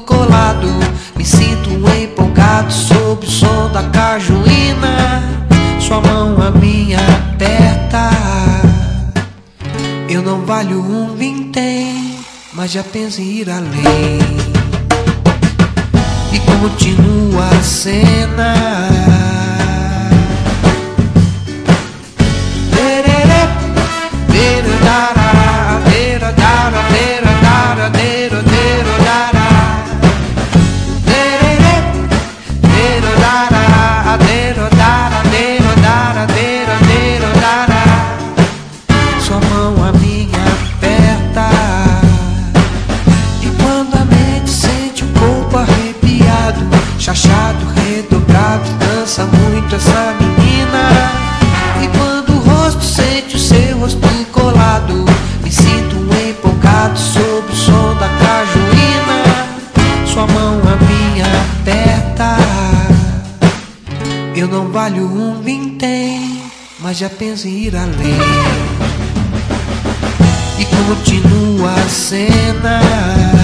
colado. Me sinto empolgado sob o som da cajuína. Sua mão a minha aperta. Eu não valho um vintém, mas já penso em ir além. E continua a cena. Sua mão a minha aperta. E quando a mente sente o corpo arrepiado, chachado, redobrado, dança muito essa menina. E quando o rosto sente o seu rosto colado, me sinto empolgado sob o som da cajuína. Sua mão a minha aperta. Eu não valho um vintém, mas já penso em ir além. E continua a cena.